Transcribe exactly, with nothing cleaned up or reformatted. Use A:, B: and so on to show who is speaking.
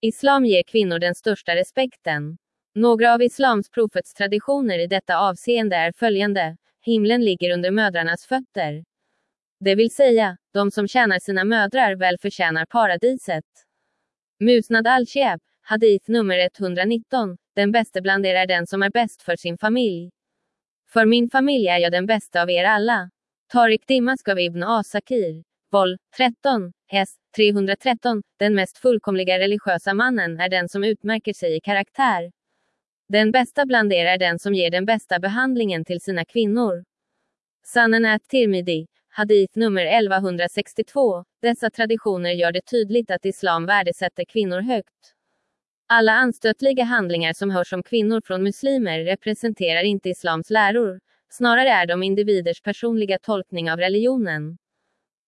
A: Islam ger kvinnor den största respekten. Några av islams profets traditioner i detta avseende är följande. Himlen ligger under mödrarnas fötter. Det vill säga, de som tjänar sina mödrar väl förtjänar paradiset. Musnad al-Shiab, hadith nummer etthundranitton. Den bäste bland er är den som är bäst för sin familj. För min familj är jag den bästa av er alla. Tariq Dimask av Ibn Asakir. Vol. tretton, S. trehundratretton. Den mest fullkomliga religiösa mannen är den som utmärker sig i karaktär. Den bästa bland er är den som ger den bästa behandlingen till sina kvinnor. Sannen at-Tirmidhi, hadith nummer elvahundrasextiotvå. Dessa traditioner gör det tydligt att islam värdesätter kvinnor högt. Alla anstötliga handlingar som hörs om kvinnor från muslimer representerar inte islams läror, snarare är de individers personliga tolkning av religionen.